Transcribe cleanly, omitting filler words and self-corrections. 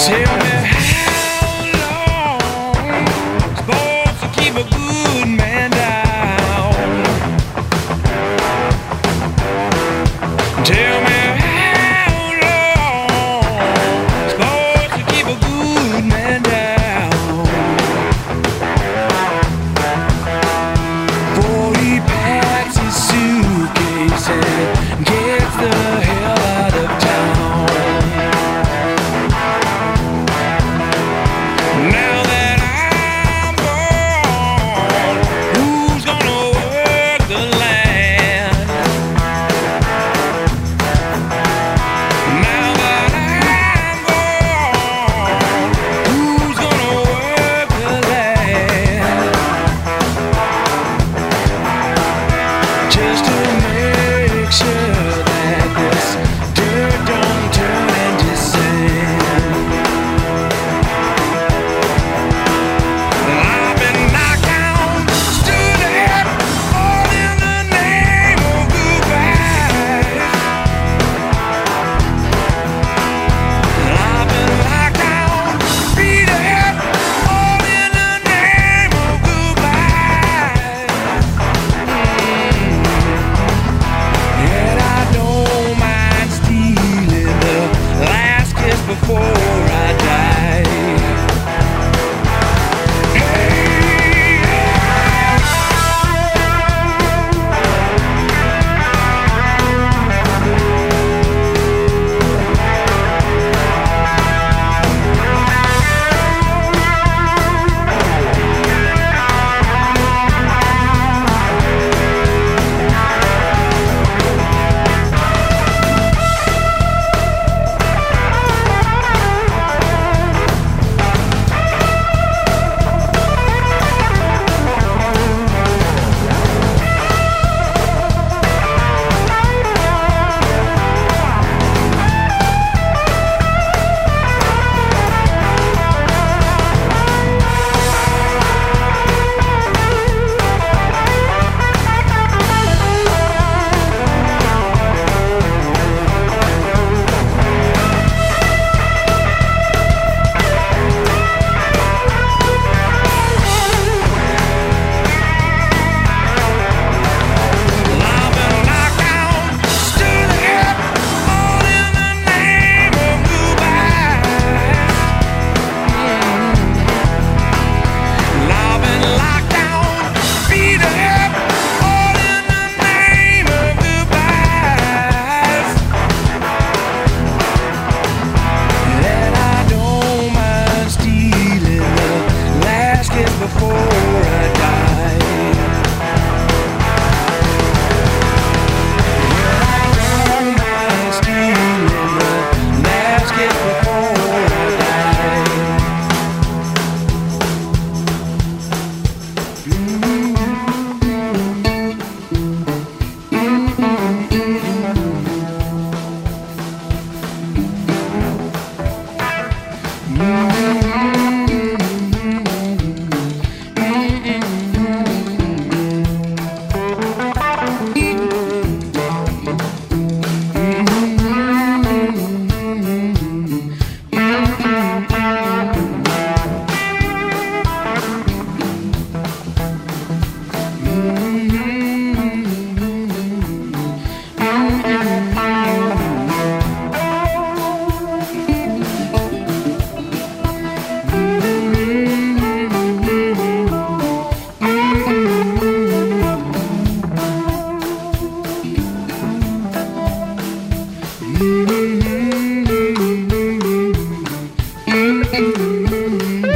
Tell me how long supposed to keep a good man down. Tell me how long supposed to keep a good man down. Before he packs his suitcase and gets the hell out of town. Now that I'm gone, who's gonna work the land? Now that I'm gone, who's gonna work the land? Just to make sure that this dirt don't turn into sand. I've been knocked down, stood up, all in the name of goodbye. I've been knocked down, beat up, all in the name of goodbye. Yet I don't mind stealing the last kiss before I die. Before I die, I don't mind stealing the last kiss before I Mm-hmm.